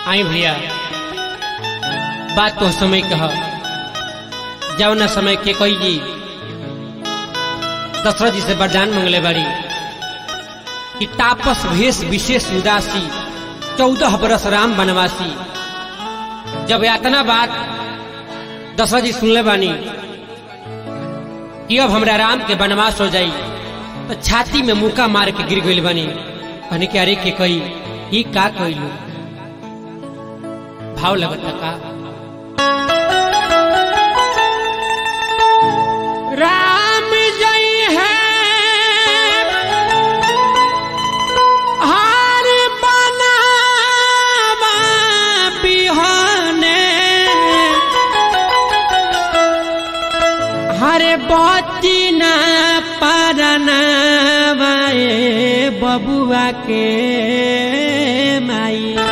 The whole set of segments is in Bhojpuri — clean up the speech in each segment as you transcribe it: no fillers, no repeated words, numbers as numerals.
आई भैया बात तो समय कह जाओ ना समय के कोई जी दशरथ जी से वरदान मंगले बाड़ी कि तापस भेष विशेष उदासी 14 बरस राम बनवासी। जब यातना बात दशरथ जी सुनले बानी कि अब हमरा राम के वनवास हो जाई तो छाती में मुका मार के गिर गई बानी। कहने के अरे के कही ही का कहलू भाव लगता का राम जय है हार बनावा बिहाने हरे बच्ची ना परनावा बबुआ के माई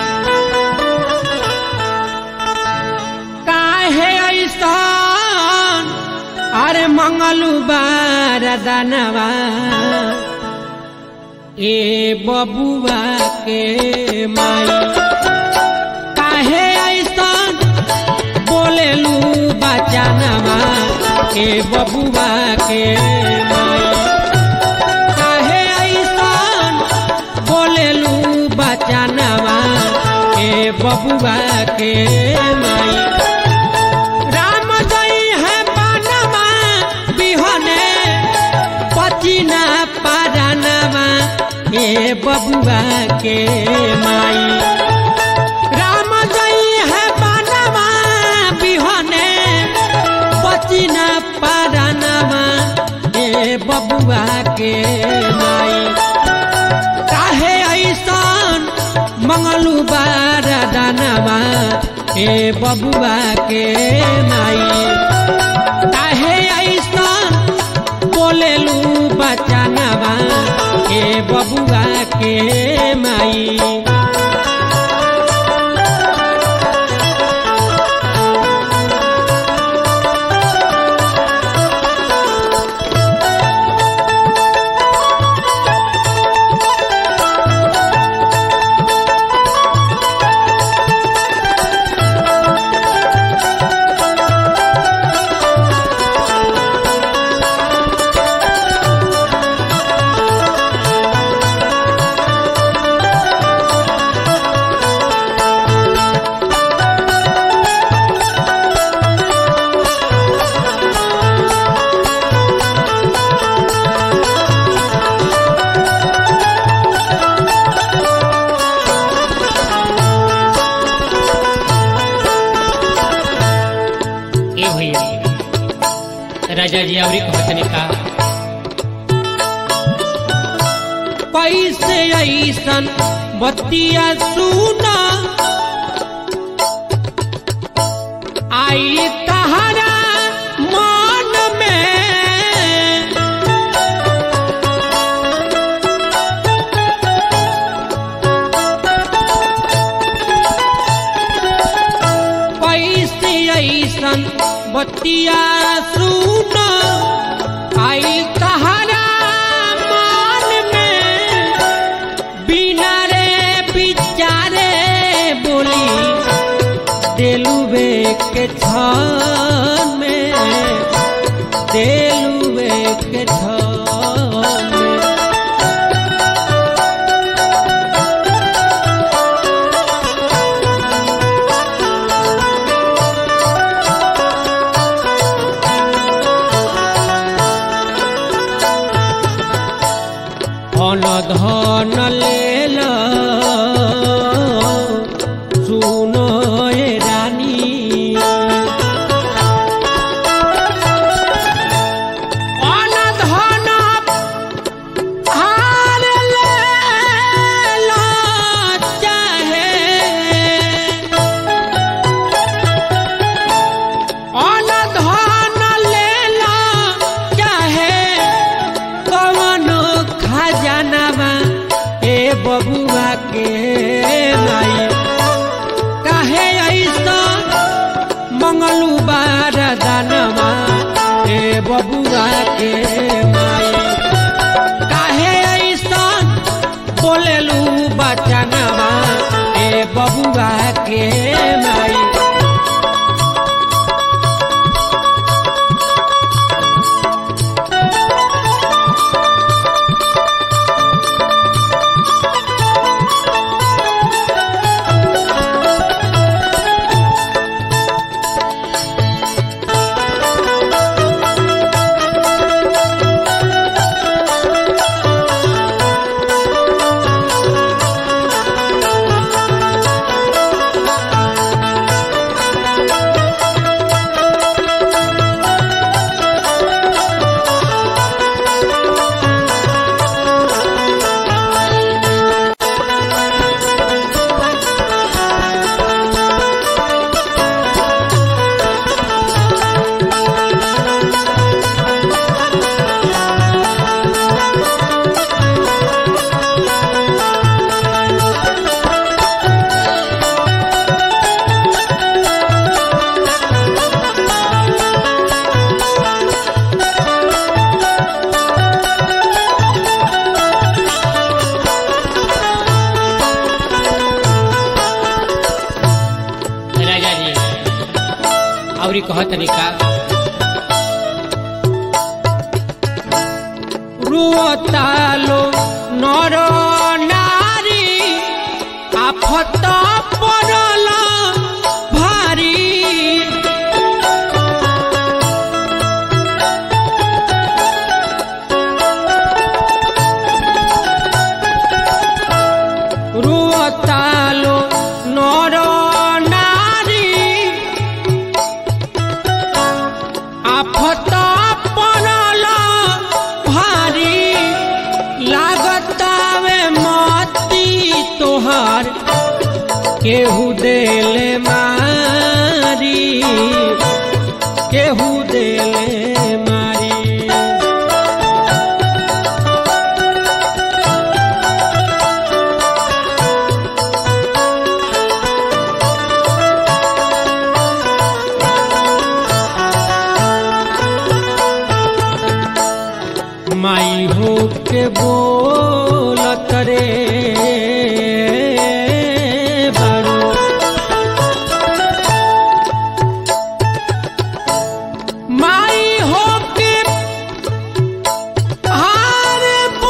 काहे ऐसा अरे मंगलू बार दानवा ए बबुआ के माई काहे ऐसा बोलेलू बचानवा ए बबुआ के माई काहे ऐसा बोलेलू बचानवा ए बबुआ के माई पचीना पारानवा ए बबुआ के माई राम जई है बनवा बिहने पचीना पारानवा ए बबुआ के माई काहे ऐसन मंगलू बार दानवा ए बबुआ के माई काहे ऐसन बोलेलू बचानवा ए बबुआ के माई राजा जी आवरी कहतने का पैसे ऐसन बतिया सुना आई तहरा मन में पैसे ऐसन बतिया सुन आई तहरा मान में बिना रे बिचारे बोली दिलुबे के छान में दिलुबे के छान में धन लेल सुनो ए रानी अन धन हार लेल चाहे अन धन लेल चाहे कवनो खजानवा ए बबुआ के माई काहे ऐसा मंगलू बार दानवा ए बबुआ के माई काहे ऐसा बोलेलू बचनवा ए बबुआ के माई। अवरी कह तरीका रुतालो नर नारी आफत पड़ल भारी। रुतालो नर आफत पड़ल भारी। लागतावे मोती तोहार केहू देले मारी, केहू देले मारी। माई हो के बोलत रे बारू। माई हो के हार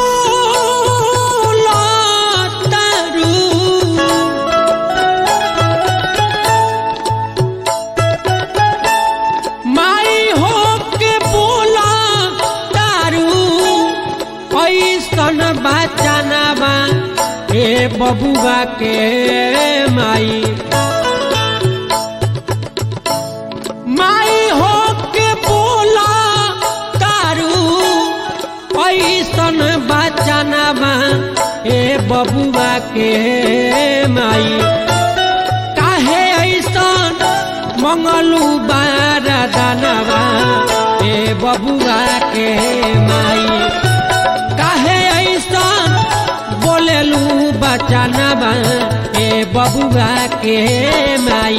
बोलत रू। माई हो के ऐसन बचाना बा ए बबुआ के माई। माई हो के बोला तारू ऐसन बचाना बा ए बबुआ के माई। काहे ऐसन मंगलू बारा दानवा ए बबुआ के माई। काहे ऐसन बोलेलू बचानवा ए बबुआ के माई।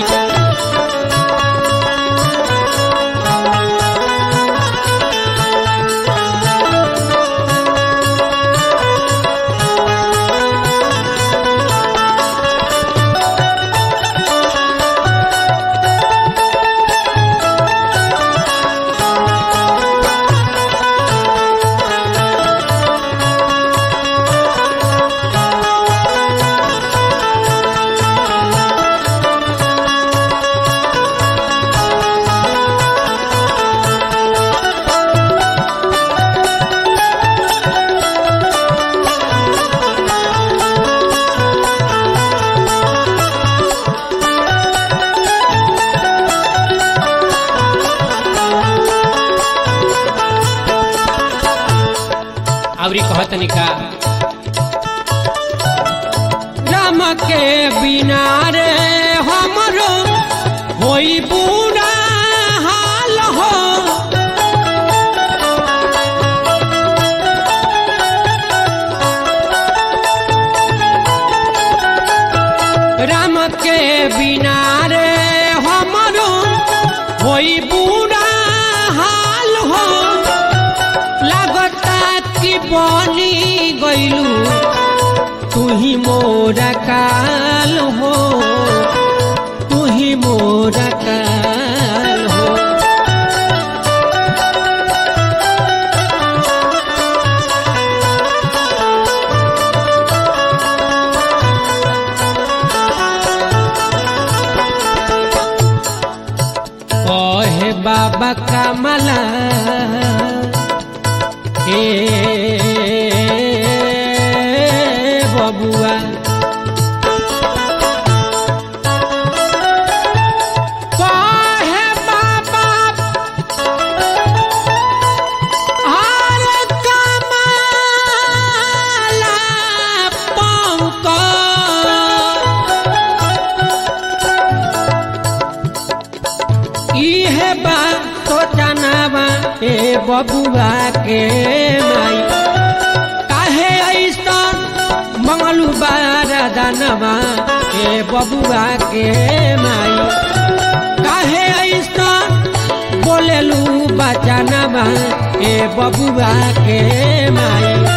अवरी कहत निका राम के बिना रे हमरो होई बुरा हाल हो। राम के बिना रे हमरो होई बुरा हाल हो। लागता कि बनी गइलू तू ही मोरा काल हो। मोरा काल हो। कहे बाबा कमला हे बबुआ कहे बाबा हर कमला पंक इहे बात तो जानवा ए बबुआ के माई काहे ऐसा मंगलू बारदानवा ए बबुआ के माई काहे ऐसा बोलेलू बचानवा ए बबुआ के माई।